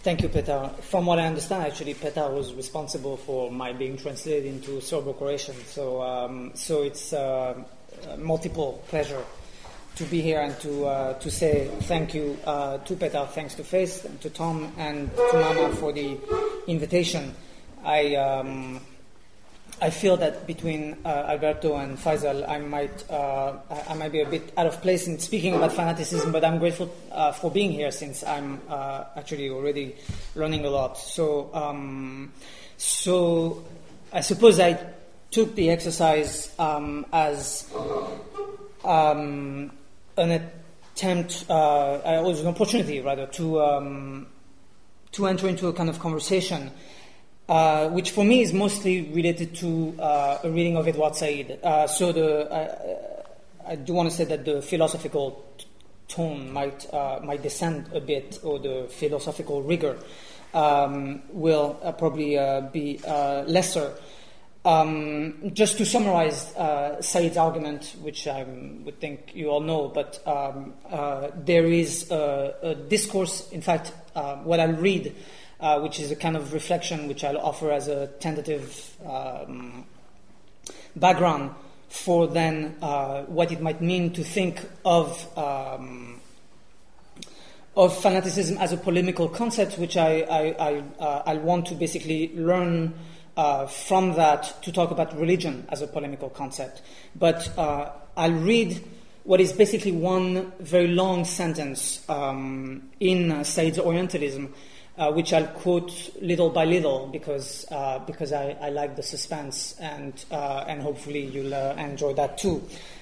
Thank you, Petar. From what I understand, actually, Petar was responsible for my being translated into Serbo-Croatian. So it's multiple pleasure to be here and to say thank you to Petar, thanks to Faith, and to Tom, and to Mama for the invitation. I feel that between Alberto and Faisal, I might be a bit out of place in speaking about fanaticism, but I'm grateful for being here since I'm actually already learning a lot. So I suppose I took the exercise as an attempt, was an opportunity rather to enter into a kind of conversation. Which for me is mostly related to a reading of Edward Said. I do want to say that the philosophical tone might descend a bit, or the philosophical rigor will probably be lesser. Just to summarize Said's argument, which I would think you all know, but there is a discourse, in fact, what I'll read, which is a kind of reflection which I'll offer as a tentative background for then what it might mean to think of fanaticism as a polemical concept, which I want to basically learn from that to talk about religion as a polemical concept. But I'll read what is basically one very long sentence in Said's Orientalism, which I'll quote little by little because I like the suspense, and hopefully you'll enjoy that too.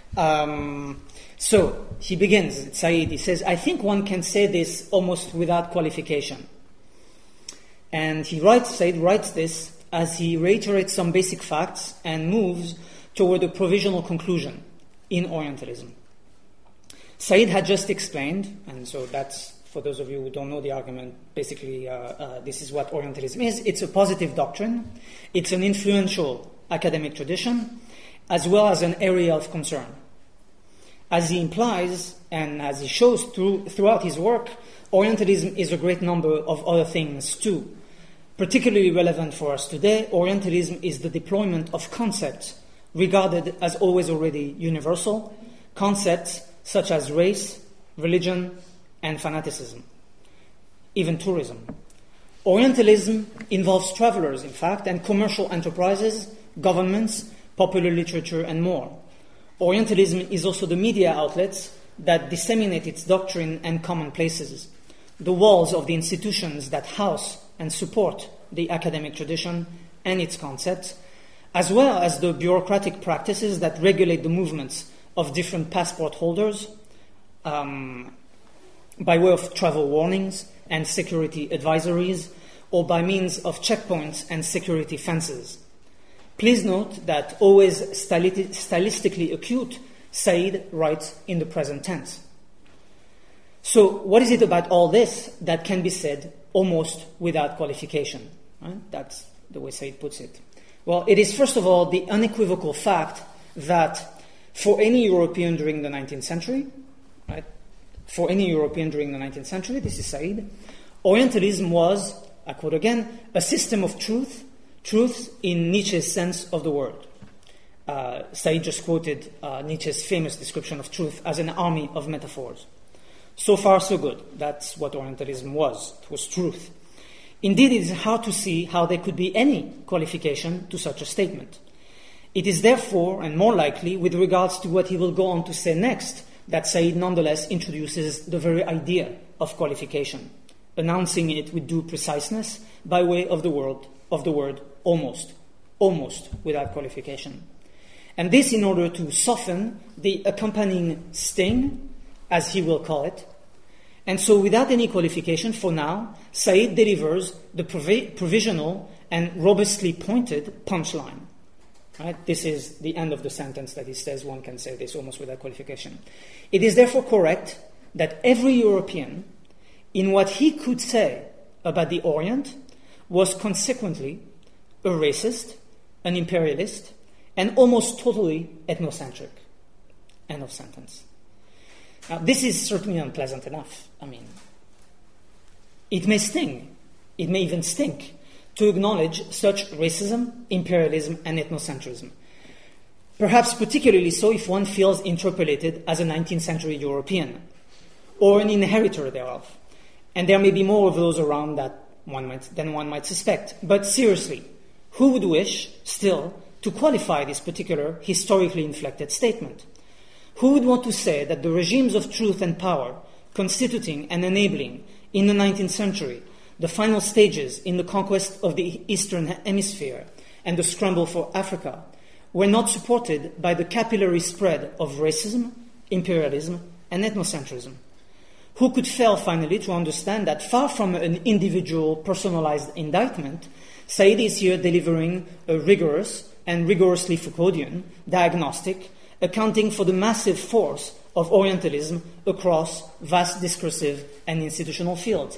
So he begins, Said, he says, "I think one can say this almost without qualification." And Said writes this as he reiterates some basic facts and moves toward a provisional conclusion in Orientalism. Said had just explained, and so that's, for those of you who don't know the argument, basically this is what Orientalism is. It's a positive doctrine. It's an influential academic tradition, as well as an area of concern. As he implies, and as he shows throughout his work, Orientalism is a great number of other things too. Particularly relevant for us today, Orientalism is the deployment of concepts regarded as always already universal, concepts such as race, religion, and fanaticism, even tourism. Orientalism involves travelers, in fact, and commercial enterprises, governments, popular literature, and more. Orientalism is also the media outlets that disseminate its doctrine and commonplaces, the walls of the institutions that house and support the academic tradition and its concepts, as well as the bureaucratic practices that regulate the movements of different passport holders, by way of travel warnings and security advisories, or by means of checkpoints and security fences. Please note that, always stylistically acute, Said writes in the present tense. So, what is it about all this that can be said almost without qualification? Right? That's the way Said puts it. Well, it is first of all the unequivocal fact that for any European during the 19th century, right, for any European during the 19th century, this is Said, Orientalism was, I quote again, a system of truth in Nietzsche's sense of the word. Said just quoted Nietzsche's famous description of truth as an army of metaphors. So far, so good. That's what Orientalism was. It was truth. Indeed, it is hard to see how there could be any qualification to such a statement. It is therefore, and more likely, with regards to what he will go on to say next, that Said nonetheless introduces the very idea of qualification, announcing it with due preciseness by way of the word almost without qualification. And this in order to soften the accompanying sting, as he will call it. And so without any qualification, for now, Said delivers the provisional and robustly pointed punchline. Right? This is the end of the sentence that he says one can say this almost without qualification. It is therefore correct that every European, in what he could say about the Orient, was consequently a racist, an imperialist, and almost totally ethnocentric. End of sentence. Now, this is certainly unpleasant enough. I mean, it may sting, it may even stink, to acknowledge such racism, imperialism, and ethnocentrism. Perhaps particularly so if one feels interpolated as a 19th century European, or an inheritor thereof. And there may be more of those around than one might suspect. But seriously, who would wish, still, to qualify this particular historically inflected statement? Who would want to say that the regimes of truth and power constituting and enabling, in the 19th century, the final stages in the conquest of the Eastern Hemisphere and the scramble for Africa, were not supported by the capillary spread of racism, imperialism, and ethnocentrism? Who could fail, finally, to understand that far from an individual personalized indictment, Said is here delivering a rigorous and rigorously Foucauldian diagnostic accounting for the massive force of Orientalism across vast discursive and institutional fields.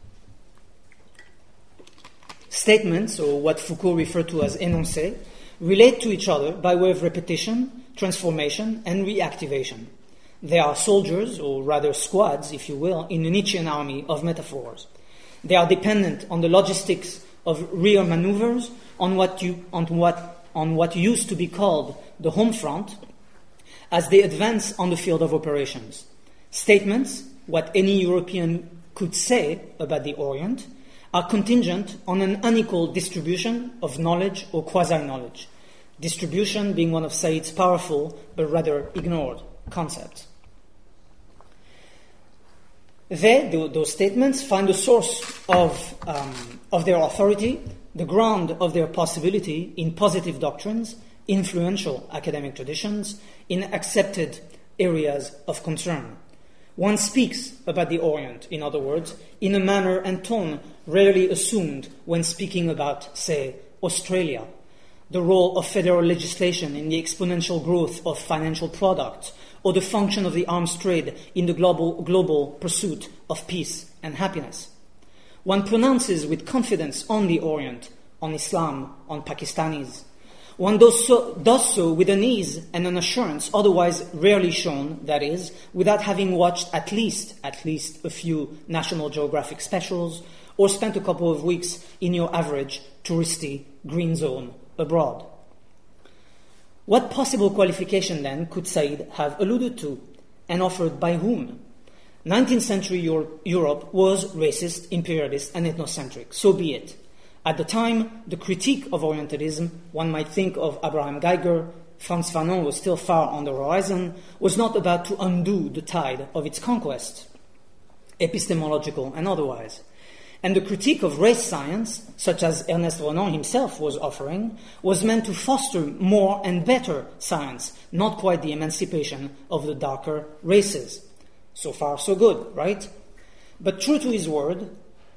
Statements, or what Foucault referred to as énoncés, relate to each other by way of repetition, transformation, and reactivation. They are soldiers, or rather squads, if you will, in a Nietzschean army of metaphors. They are dependent on the logistics of rear maneuvers, on what used to be called the home front, as they advance on the field of operations. Statements, what any European could say about the Orient, are contingent on an unequal distribution of knowledge or quasi-knowledge, distribution being one of Said's powerful but rather ignored concepts. Those statements find the source of their authority, the ground of their possibility in positive doctrines, influential academic traditions, in accepted areas of concern. One speaks about the Orient, in other words, in a manner and tone rarely assumed when speaking about, say, Australia, the role of federal legislation in the exponential growth of financial products, or the function of the arms trade in the global pursuit of peace and happiness. One pronounces with confidence on the Orient, on Islam, on Pakistanis. One does so with an ease and an assurance otherwise rarely shown, that is, without having watched at least a few National Geographic specials or spent a couple of weeks in your average touristy green zone abroad. What possible qualification, then, could Said have alluded to, and offered by whom? 19th century Europe was racist, imperialist, and ethnocentric. So be it. At the time, the critique of Orientalism, one might think of Abraham Geiger, Frantz Fanon was still far on the horizon, was not about to undo the tide of its conquest, epistemological and otherwise. And the critique of race science, such as Ernest Renan himself was offering, was meant to foster more and better science, not quite the emancipation of the darker races. So far, so good, right? But true to his word,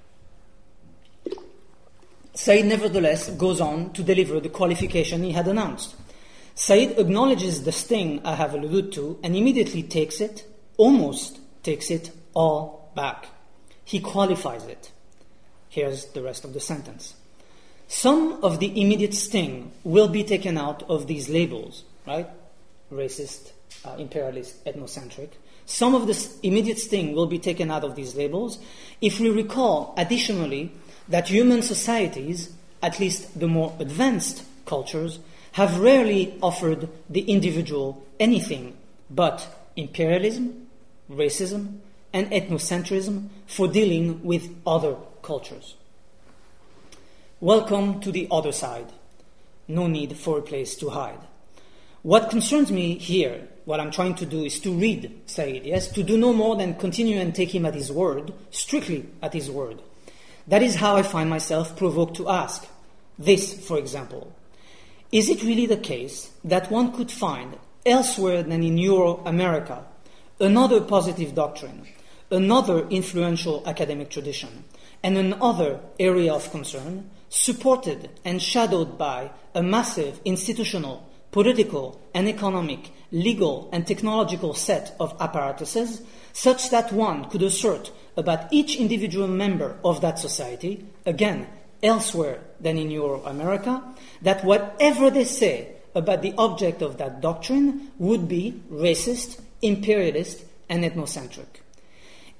Said nevertheless goes on to deliver the qualification he had announced. Said acknowledges the sting I have alluded to and immediately almost takes it all back. He qualifies it. Here's the rest of the sentence. Some of the immediate sting will be taken out of these labels, right? Racist, imperialist, ethnocentric. Some of the immediate sting will be taken out of these labels if we recall, additionally, that human societies, at least the more advanced cultures, have rarely offered the individual anything but imperialism, racism, and ethnocentrism for dealing with other cultures. Welcome to the other side. No need for a place to hide. What concerns me here, what I'm trying to do is to read Said, yes, to do no more than continue and take him at his word, strictly at his word. That is how I find myself provoked to ask this, for example. Is it really the case that one could find elsewhere than in Euro-America another positive doctrine, another influential academic tradition, and another area of concern supported and shadowed by a massive institutional, political and economic, legal and technological set of apparatuses such that one could assert about each individual member of that society, again, elsewhere than in Euro-America, that whatever they say about the object of that doctrine would be racist, imperialist, and ethnocentric.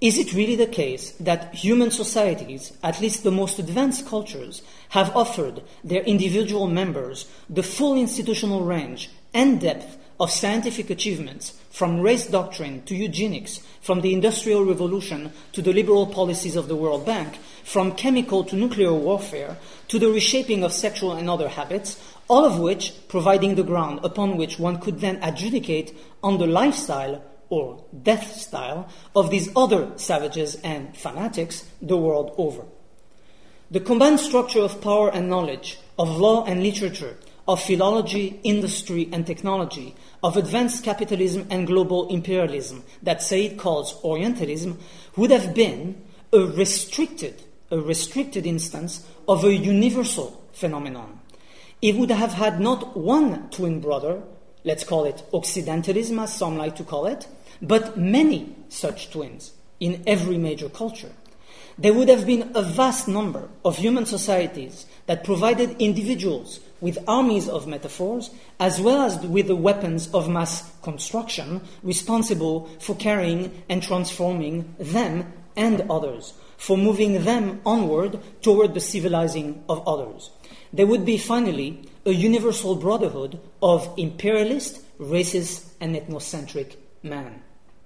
Is it really the case that human societies, at least the most advanced cultures, have offered their individual members the full institutional range and depth of scientific achievements, from race doctrine to eugenics, from the Industrial Revolution to the liberal policies of the World Bank, from chemical to nuclear warfare to the reshaping of sexual and other habits, all of which providing the ground upon which one could then adjudicate on the lifestyle or death style of these other savages and fanatics the world over. The combined structure of power and knowledge, of law and literature, of philology, industry and technology, of advanced capitalism and global imperialism that Said calls Orientalism would have been a restricted instance of a universal phenomenon. It would have had not one twin brother, let's call it Occidentalism as some like to call it, but many such twins in every major culture. There would have been a vast number of human societies that provided individuals with armies of metaphors as well as with the weapons of mass construction responsible for carrying and transforming them and others, for moving them onward toward the civilizing of others. There would be finally a universal brotherhood of imperialist, racist and ethnocentric man.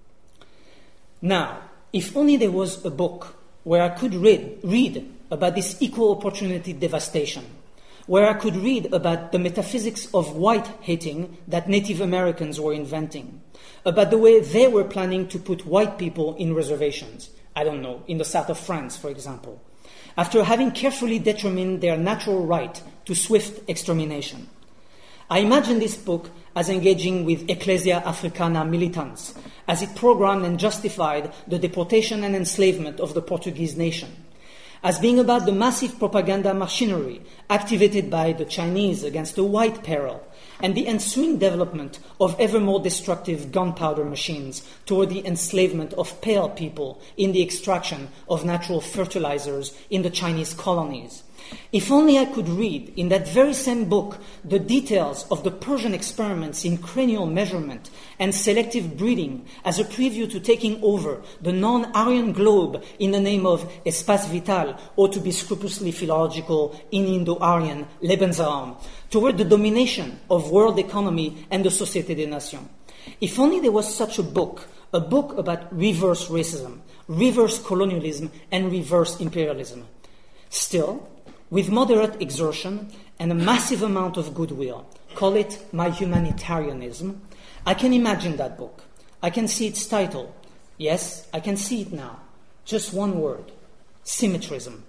Now, if only there was a book where I could read about this equal opportunity devastation, where I could read about the metaphysics of white hating that Native Americans were inventing, about the way they were planning to put white people in reservations, I don't know, in the south of France, for example, after having carefully determined their natural right to swift extermination. I imagine this book as engaging with Ecclesia Africana militants, as it programmed and justified the deportation and enslavement of the Portuguese nation, as being about the massive propaganda machinery activated by the Chinese against the white peril, and the ensuing development of ever more destructive gunpowder machines toward the enslavement of pale people in the extraction of natural fertilizers in the Chinese colonies. If only I could read in that very same book the details of the Persian experiments in cranial measurement and selective breeding as a preview to taking over the non-Aryan globe in the name of Espace Vital, or to be scrupulously philological, in Indo-Aryan Lebensraum, toward the domination of world economy and the Société des Nations. If only there was such a book about reverse racism, reverse colonialism, and reverse imperialism. Still, with moderate exertion and a massive amount of goodwill, call it my humanitarianism, I can imagine that book. I can see its title. Yes, I can see it now. Just one word: symmetrism.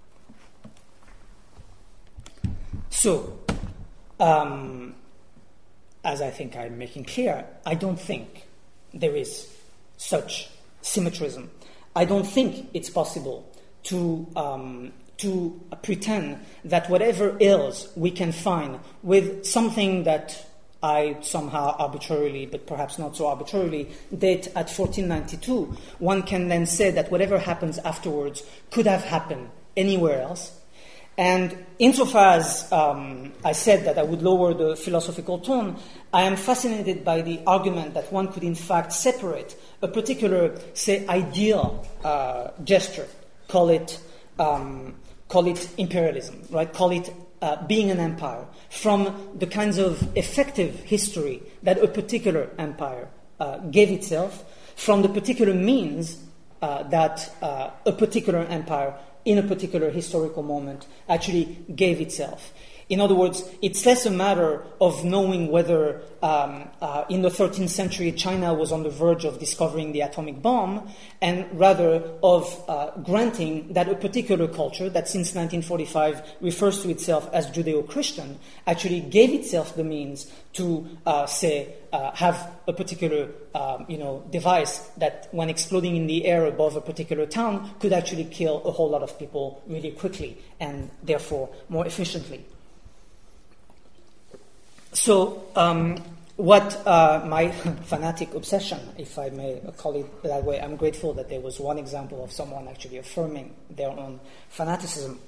So, as I think I'm making clear, I don't think there is such symmetrism. I don't think it's possible to pretend that whatever ills we can find with something that I somehow arbitrarily, but perhaps not so arbitrarily, date at 1492, one can then say that whatever happens afterwards could have happened anywhere else. And insofar as I said that I would lower the philosophical tone, I am fascinated by the argument that one could in fact separate a particular, say, ideal gesture, call it imperialism, right? Call it being an empire, from the kinds of effective history that a particular empire gave itself, from the particular means that a particular empire in a particular historical moment actually gave itself. In other words, it's less a matter of knowing whether in the 13th century China was on the verge of discovering the atomic bomb, and rather of granting that a particular culture that since 1945 refers to itself as Judeo-Christian actually gave itself the means to, have a particular device that, when exploding in the air above a particular town, could actually kill a whole lot of people really quickly and therefore more efficiently. So, what my fanatic obsession, if I may call it that way, I'm grateful that there was one example of someone actually affirming their own fanaticism.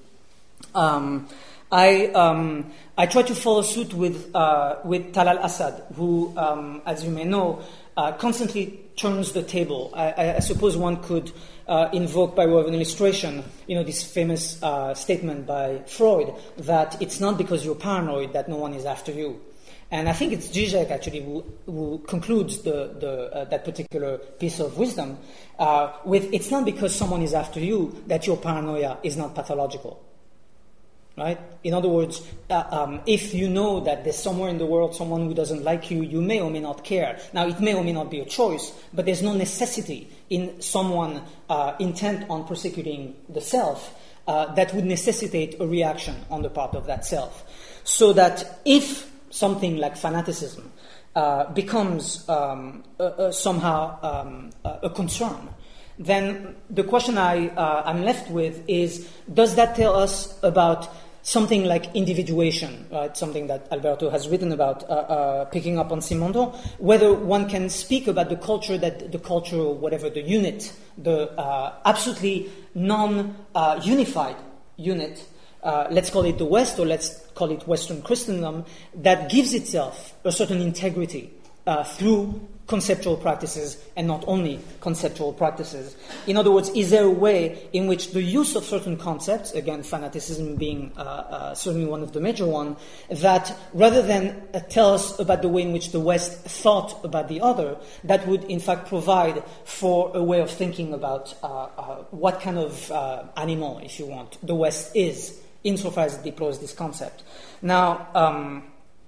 I try to follow suit with Talal Asad, who, as you may know, constantly turns the table. I suppose one could invoke, by way of an illustration, this famous statement by Freud that it's not because you're paranoid that no one is after you. And I think it's Zizek actually who concludes that particular piece of wisdom with, it's not because someone is after you that your paranoia is not pathological. Right? In other words, if you know that there's somewhere in the world someone who doesn't like you, you may or may not care. Now, it may or may not be a choice, but there's no necessity in someone intent on persecuting the self that would necessitate a reaction on the part of that self. So that if something like fanaticism becomes somehow a concern, then the question I'm left with is, does that tell us about something like individuation, right? Something that Alberto has written about, picking up on Simondon, whether one can speak about the culture, or whatever, the unit, the absolutely non-unified unit, let's call it the West, or let's call it Western Christendom, that gives itself a certain integrity through conceptual practices, and not only conceptual practices. In other words, is there a way in which the use of certain concepts, again, fanaticism being certainly one of the major ones, that rather than tell us about the way in which the West thought about the other, that would in fact provide for a way of thinking about what kind of animal, if you want, the West is, insofar as it deploys this concept. Now,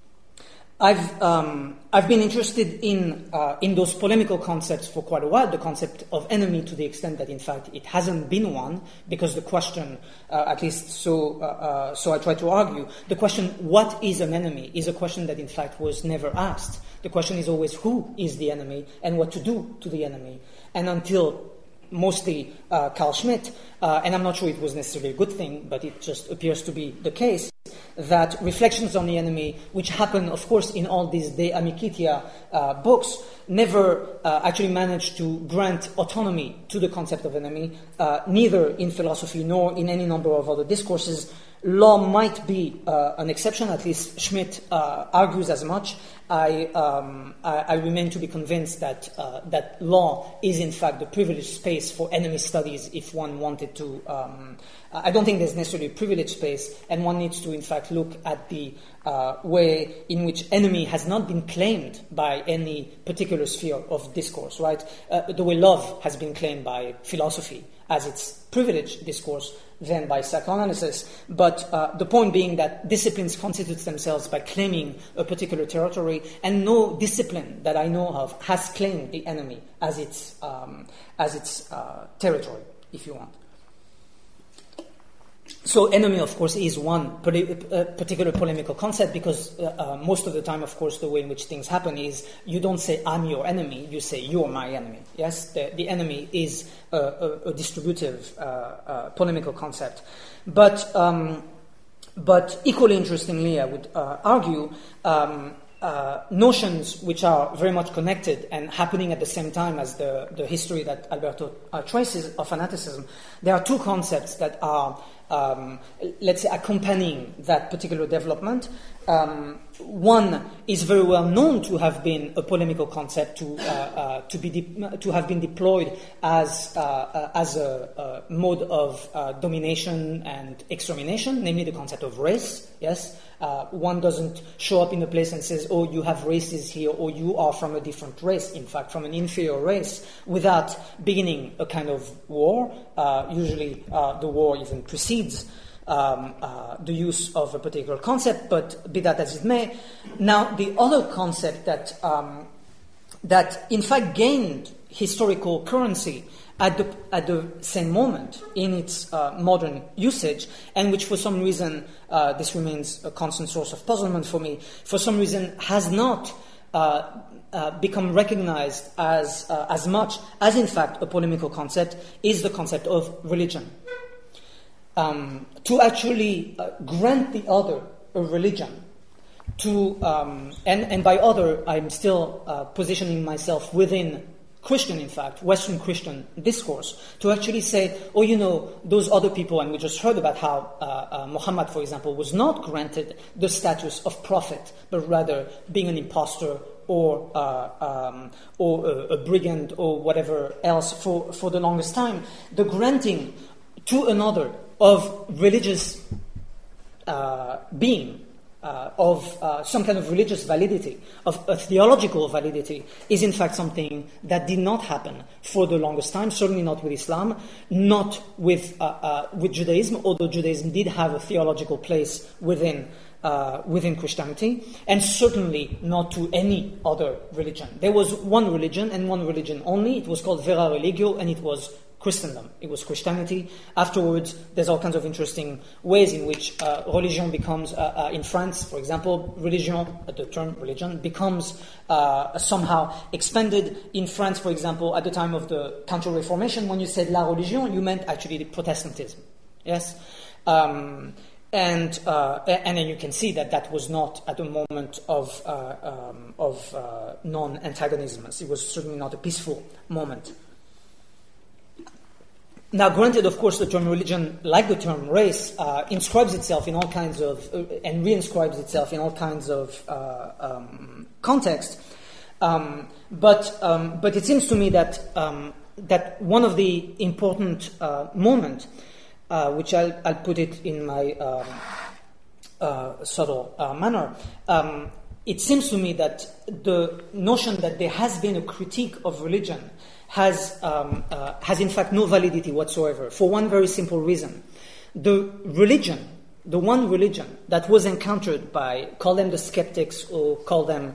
I've been interested in those polemical concepts for quite a while, the concept of enemy, to the extent that in fact it hasn't been one, because the question, at least so I try to argue, the question, what is an enemy, is a question that in fact was never asked. The question is always who is the enemy and what to do to the enemy. And until mostly Carl Schmitt, and I'm not sure it was necessarily a good thing, but it just appears to be the case, that reflections on the enemy, which happen, of course, in all these De Amicitia books, never actually managed to grant autonomy to the concept of enemy, neither in philosophy nor in any number of other discourses. Law might be an exception, at least Schmitt argues as much. I remain to be convinced that that law is in fact the privileged space for enemy studies if one wanted to. I don't think there's necessarily a privileged space, and one needs to in fact look at the way in which enemy has not been claimed by any particular sphere of discourse, right? The way love has been claimed by philosophy as its privileged discourse, then by psychoanalysis. But the point being that disciplines constitute themselves by claiming a particular territory, and no discipline that I know of has claimed the enemy as its territory, if you want. So enemy, of course, is one particular polemical concept, because most of the time, of course, the way in which things happen is you don't say, I'm your enemy, you say, you're my enemy. Yes, the enemy is a distributive polemical concept. But equally interestingly, I would argue, notions which are very much connected and happening at the same time as the history that Alberto traces of fanaticism. There are two concepts that are, let's say, accompanying that particular development. One is very well known to have been a polemical concept, to have been deployed as a mode of domination and extermination, namely the concept of race. Yes. One doesn't show up in a place and says, oh, you have races here, or you are from a different race, in fact, from an inferior race, without beginning a kind of war. Usually the war even precedes the use of a particular concept, but be that as it may. Now, the other concept that in fact gained historical currency at the same moment in its modern usage, and which for some reason, this remains a constant source of puzzlement for me, for some reason has not become recognized as much as in fact a polemical concept, is the concept of religion. To actually grant the other a religion, and by other I'm still positioning myself within Christian, in fact, Western Christian discourse, to actually say, oh, you know, those other people, and we just heard about how Muhammad, for example, was not granted the status of prophet, but rather being an impostor, a brigand or whatever else for the longest time. The granting to another of religious being, of some kind of religious validity, of a theological validity, is in fact something that did not happen for the longest time, certainly not with Islam, not with Judaism, although Judaism did have a theological place within Christianity, and certainly not to any other religion. There was one religion and one religion only. It was called Vera Religio, and it was Christendom. It was Christianity. Afterwards, there's all kinds of interesting ways in which religion becomes, in France, for example, the term religion becomes somehow expanded. In France, for example, at the time of the Counter-Reformation, when you said la religion, you meant actually the Protestantism. Yes? And then you can see that was not at a moment of non-antagonism. It was certainly not a peaceful moment. Now, granted, of course, the term religion, like the term race, inscribes itself in all kinds of, and reinscribes itself in all kinds of context. But it seems to me that one of the important moments, which I'll put it in my subtle manner, it seems to me that the notion that there has been a critique of religion has in fact no validity whatsoever, for one very simple reason. The one religion that was encountered by, call them the skeptics or call them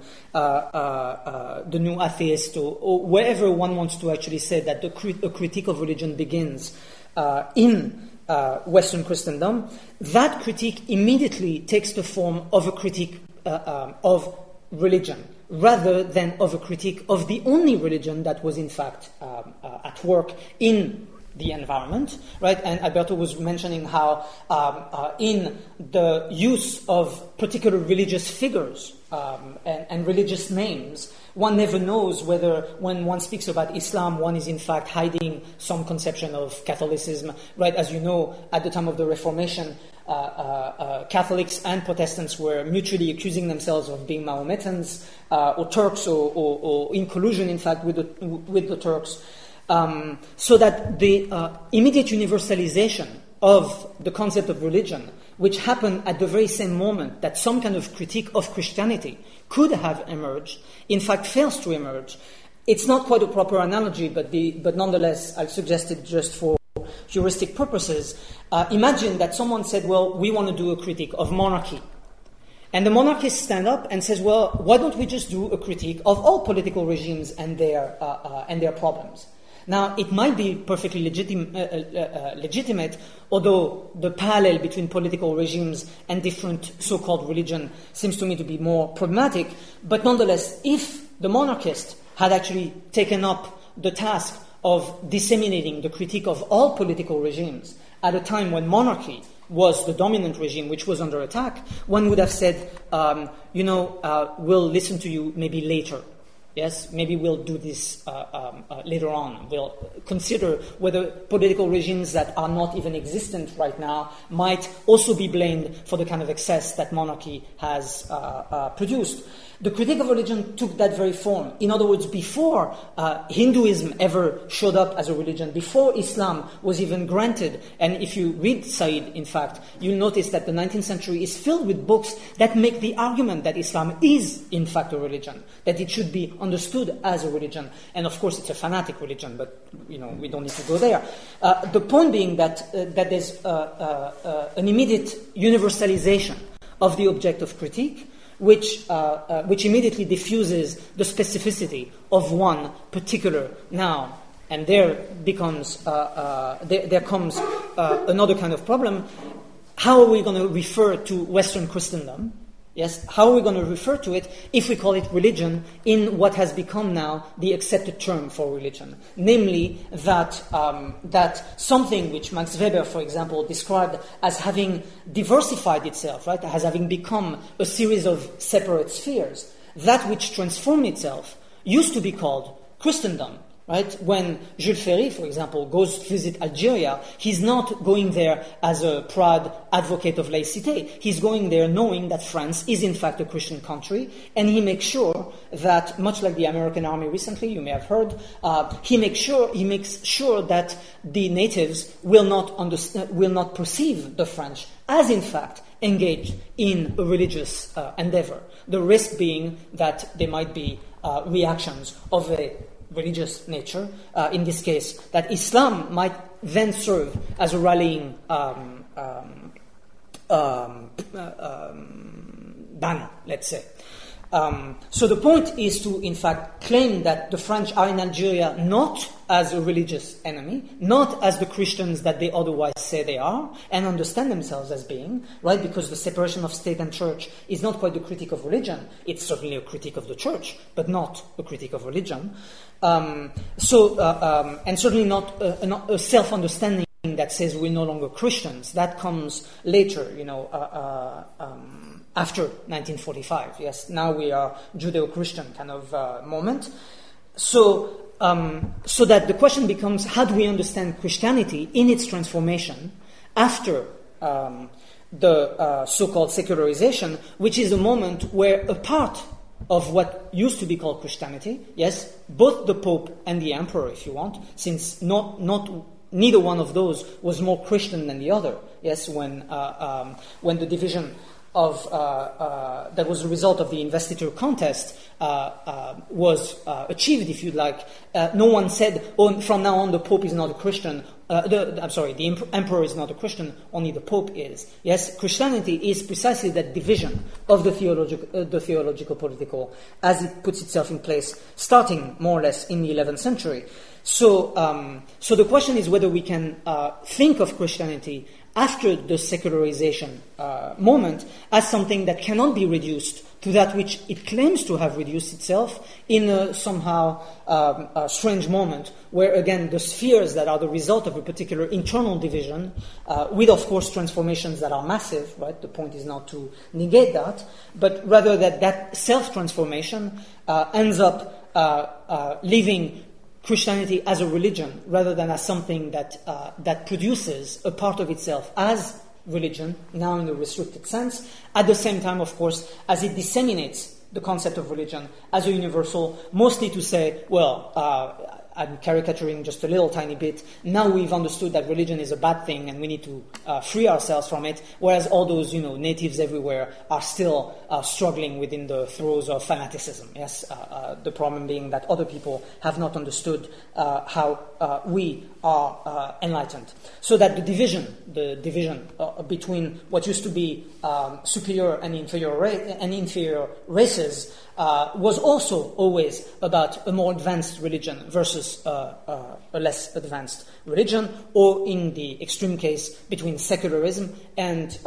the new atheist or wherever one wants to actually say that a critique of religion begins in Western Christendom, that critique immediately takes the form of a critique of religion, rather than of a critique of the only religion that was in fact at work in the environment, right? And Alberto was mentioning how in the use of particular religious figures and religious names, one never knows whether when one speaks about Islam, one is in fact hiding some conception of Catholicism, right? As you know, at the time of the Reformation, Catholics and Protestants were mutually accusing themselves of being Mahometans or Turks or in collusion, in fact, with the Turks. So that the immediate universalization of the concept of religion, which happened at the very same moment that some kind of critique of Christianity could have emerged, in fact fails to emerge. It's not quite a proper analogy, but nonetheless, I'll suggest it just for heuristic purposes. Imagine that someone said, well, we want to do a critique of monarchy. And the monarchists stand up and says, well, why don't we just do a critique of all political regimes and their problems? Now, it might be perfectly legitimate, although the parallel between political regimes and different so-called religion seems to me to be more problematic. But nonetheless, if the monarchist had actually taken up the task of disseminating the critique of all political regimes at a time when monarchy was the dominant regime which was under attack, one would have said, we'll listen to you maybe later. Yes, maybe we'll do this later on. We'll consider whether political regimes that are not even existent right now might also be blamed for the kind of excess that monarchy has produced. The critique of religion took that very form. In other words, before Hinduism ever showed up as a religion, before Islam was even granted, and if you read Said, in fact, you'll notice that the 19th century is filled with books that make the argument that Islam is, in fact, a religion, that it should be understood as a religion. And of course, it's a fanatic religion, but we don't need to go there. The point being that there's an immediate universalization of the object of critique, which immediately diffuses the specificity of one particular noun, and there comes another kind of problem. How are we going to refer to Western Christendom? Yes, how are we going to refer to it if we call it religion in what has become now the accepted term for religion? Namely, that something which Max Weber, for example, described as having diversified itself, right, as having become a series of separate spheres, that which transformed itself used to be called Christendom, Right? When Jules Ferry, for example, goes to visit Algeria, he's not going there as a proud advocate of laïcité. He's going there knowing that France is in fact a Christian country, and he makes sure that, much like the American army recently, you may have heard, he makes sure that the natives will not perceive the French as in fact engaged in a religious endeavor. The risk being that there might be reactions of a religious nature, in this case, that Islam might then serve as a rallying banner, let's say. So the point is to, in fact, claim that the French are in Algeria not as a religious enemy, not as the Christians that they otherwise say they are, and understand themselves as being, right? Because the separation of state and church is not quite a critique of religion. It's certainly a critique of the church, but not a critique of religion. And certainly not a self-understanding that says we're no longer Christians. That comes later, after 1945. Yes, now we are Judeo-Christian kind of moment. So that the question becomes, how do we understand Christianity in its transformation after the so-called secularization, which is a moment where a part of what used to be called Christianity, yes, both the Pope and the Emperor, if you want, since neither one of those was more Christian than the other, yes, when the division of that was a result of the investiture contest was achieved, if you'd like. No one said, "Oh, from now on the Pope is not a Christian." The Emperor is not a Christian. Only the Pope is. Yes, Christianity is precisely that division of the theological political as it puts itself in place, starting more or less in the 11th century. So the question is whether we can think of Christianity after the secularization moment as something that cannot be reduced to that which it claims to have reduced itself in a somehow strange moment where, again, the spheres that are the result of a particular internal division, with, of course, transformations that are massive, right? The point is not to negate that, but rather that self-transformation ends up leaving Christianity as a religion rather than as something that produces a part of itself as religion, now in a restricted sense, at the same time, of course, as it disseminates the concept of religion as a universal, mostly to say, well, I'm caricaturing just a little tiny bit, now we've understood that religion is a bad thing and we need to free ourselves from it, whereas all those, natives everywhere are still struggling within the throes of fanaticism. Yes, the problem being that other people have not understood how we are enlightened. So that the division between what used to be superior and inferior races was also always about a more advanced religion versus a less advanced religion, or in the extreme case between secularism and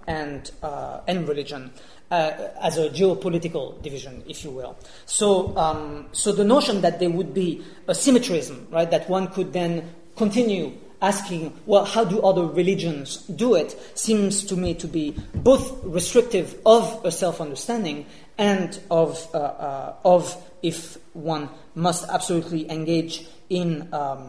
religion. As a geopolitical division, if you will. So the notion that there would be a symmetrism, right, that one could then continue asking, well, how do other religions do it, seems to me to be both restrictive of a self-understanding and of if one must absolutely engage in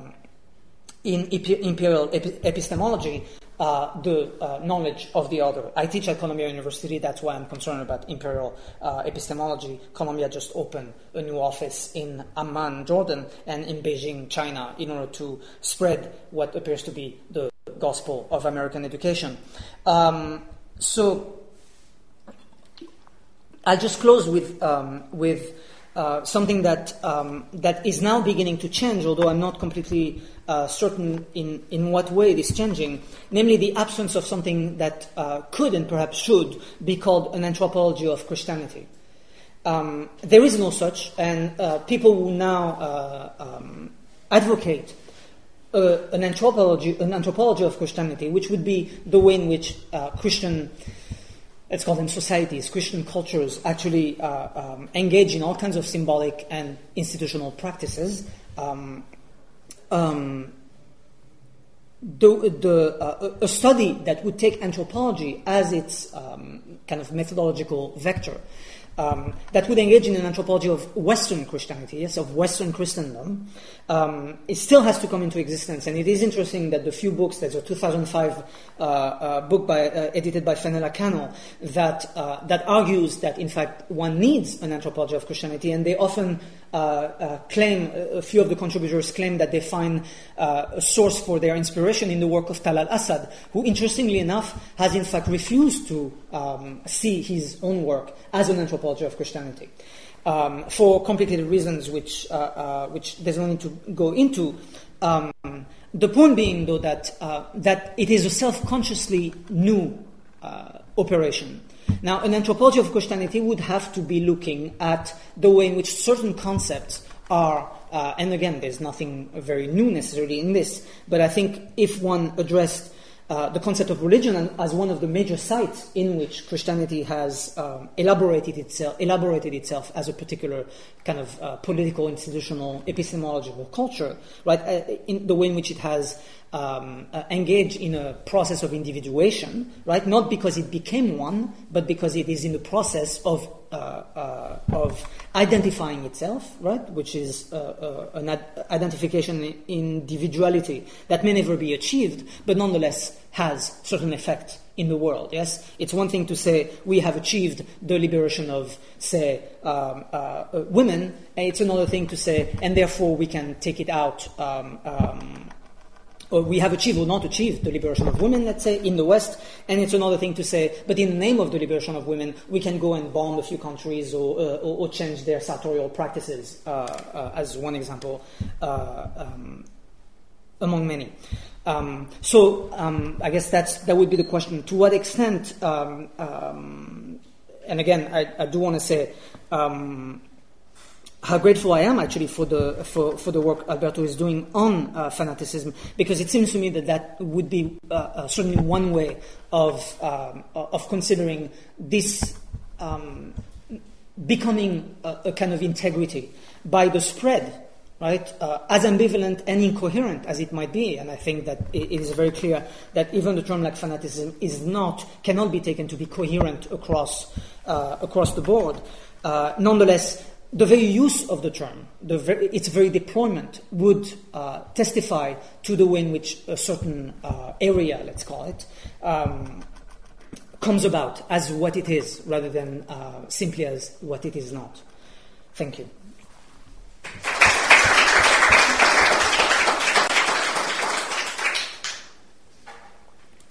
imperial epistemology, the knowledge of the other. I teach at Columbia University, that's why I'm concerned about imperial epistemology. Columbia just opened a new office in Amman, Jordan, and in Beijing, China, in order to spread what appears to be the gospel of American education. So I'll just close with something that is now beginning to change, although I'm not completely certain in what way it is changing, namely the absence of something that could and perhaps should be called an anthropology of Christianity. There is no such, and people who now advocate an anthropology of Christianity, which would be the way in which Christian, let's call them societies, Christian cultures actually engage in all kinds of symbolic and institutional practices. A study that would take anthropology as its kind of methodological vector that would engage in an anthropology of Western Christianity, yes, of Western Christendom, it still has to come into existence. And it is interesting that the few books, there's a 2005 book edited by Fenella Cano that argues that, in fact, one needs an anthropology of Christianity, and they often claim, a few of the contributors claim that they find a source for their inspiration in the work of Talal Asad, who, interestingly enough, has in fact refused to see his own work as an anthropology of Christianity. For complicated reasons which there's no need to go into. The point being, though, that it is a self-consciously new operation. Now, an anthropology of Christianity would have to be looking at the way in which certain concepts are, and again, there's nothing very new necessarily in this, but I think if one addressed the concept of religion as one of the major sites in which Christianity has elaborated itself as a particular kind of political, institutional, epistemological culture, right? In the way in which it has engaged in a process of individuation, right? Not because it became one, but because it is in the process of identifying itself, right? Which is an identification in individuality that may never be achieved, but nonetheless has certain effect in the world. Yes, it's one thing to say we have achieved the liberation of, say, women, and it's another thing to say, and therefore we can take it out. Or we have achieved or not achieved the liberation of women, let's say, in the West, and it's another thing to say, but in the name of the liberation of women, we can go and bomb a few countries or change their sartorial practices, as one example among many. So I guess that would be the question. To what extent, and again, I do want to say, how grateful I am actually for the work Alberto is doing on fanaticism, because it seems to me that would be certainly one way of considering this becoming a kind of integrity by the spread, right? As ambivalent and incoherent as it might be, and I think that it is very clear that even the term like fanaticism cannot be taken to be coherent across the board. Nonetheless, the very use of the term, its very deployment, would testify to the way in which a certain area, let's call it, comes about as what it is, rather than simply as what it is not. Thank you.